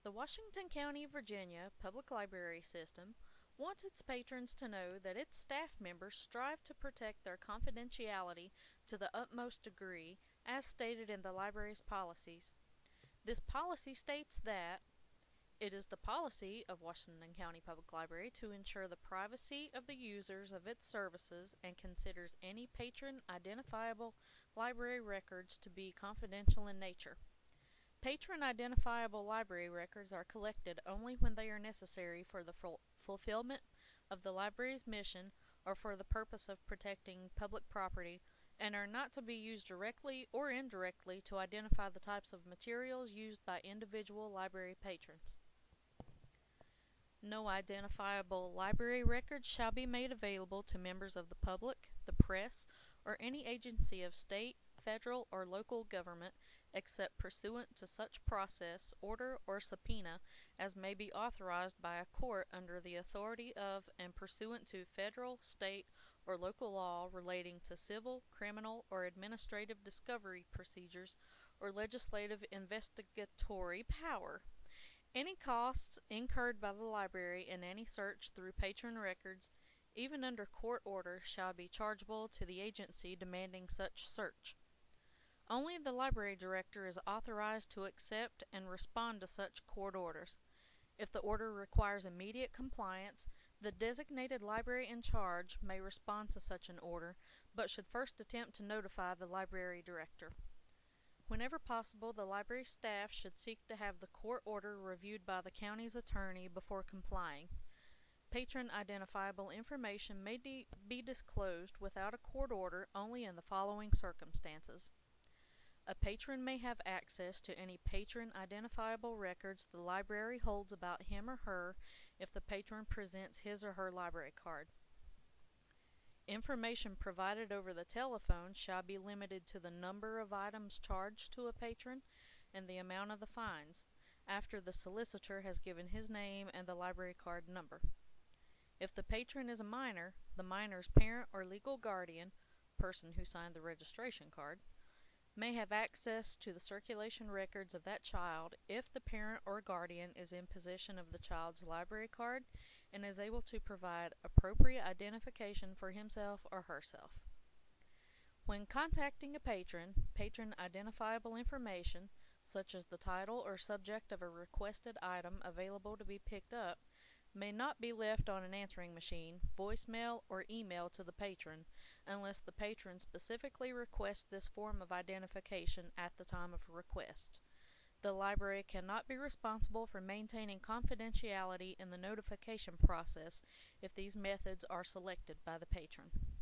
The Washington County, Virginia Public Library System wants its patrons to know that its staff members strive to protect their confidentiality to the utmost degree, as stated in the library's policies. This policy states that it is the policy of Washington County Public Library to ensure the privacy of the users of its services and considers any patron identifiable library records to be confidential in nature. Patron identifiable library records are collected only when they are necessary for the fulfillment of the library's mission or for the purpose of protecting public property, and are not to be used directly or indirectly to identify the types of materials used by individual library patrons. No identifiable library records shall be made available to members of the public, the press, or any agency of state, federal, or local government except pursuant to such process, order, or subpoena as may be authorized by a court under the authority of and pursuant to federal, state, or local law relating to civil, criminal, or administrative discovery procedures or legislative investigatory power. Any costs incurred by the library in any search through patron records, even under court order, shall be chargeable to the agency demanding such search. Only the library director is authorized to accept and respond to such court orders. If the order requires immediate compliance, the designated library in charge may respond to such an order, but should first attempt to notify the library director. Whenever possible, the library staff should seek to have the court order reviewed by the county's attorney before complying. Patron identifiable information may be disclosed without a court order only in the following circumstances. A patron may have access to any patron identifiable records the library holds about him or her if the patron presents his or her library card. Information provided over the telephone shall be limited to the number of items charged to a patron and the amount of the fines, after the solicitor has given his name and the library card number. If the patron is a minor, the minor's parent or legal guardian, person who signed the registration card, may have access to the circulation records of that child if the parent or guardian is in possession of the child's library card and is able to provide appropriate identification for himself or herself. When contacting a patron, patron identifiable information, such as the title or subject of a requested item available to be picked up, may not be left on an answering machine, voicemail, or email to the patron unless the patron specifically requests this form of identification at the time of request. The library cannot be responsible for maintaining confidentiality in the notification process if these methods are selected by the patron.